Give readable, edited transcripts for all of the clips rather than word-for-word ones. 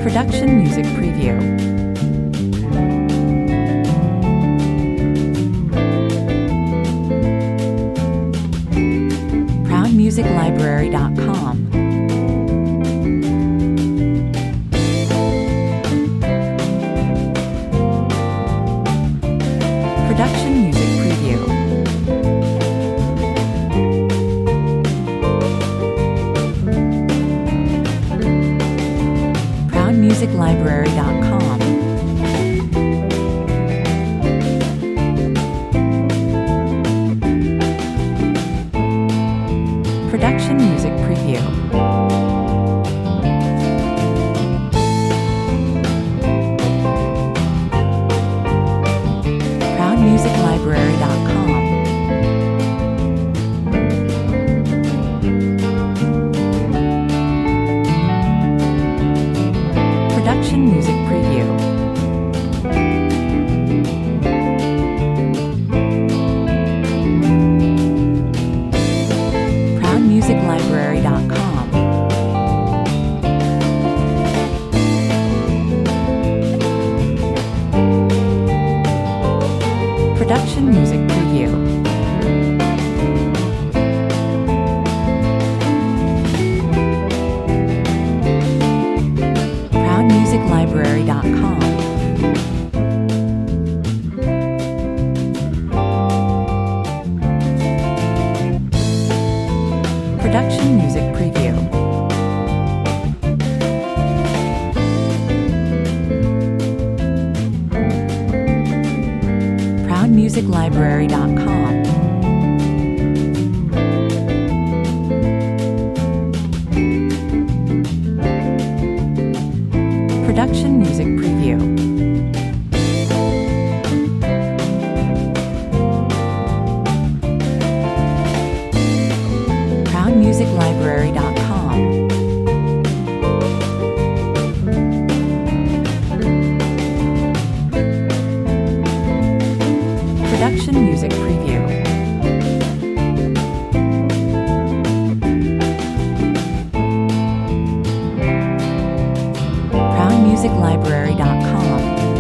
Production Music Preview. ProudMusicLibrary.com. Production Music Preview. ProudMusicLibrary.com. Production Music Preview. ProudMusicLibrary.com. Production Music Preview. ProudMusicLibrary.com. Production Music Preview. ProudMusicLibrary.com. Production Music Preview. ProudMusicLibrary.com. Production Music Preview. ProudMusicLibrary.com. Production Music Preview. ProudMusicLibrary.com.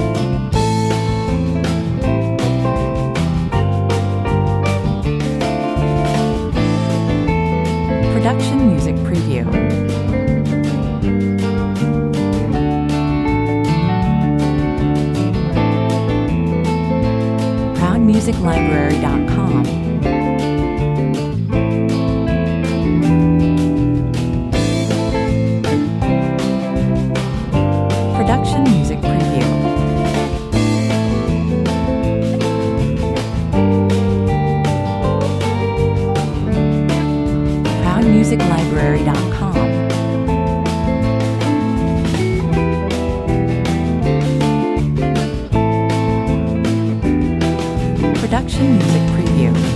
Production Music Preview. ProudMusicLibrary.com. Production Music Preview. ProudMusicLibrary.com. Production Music Preview.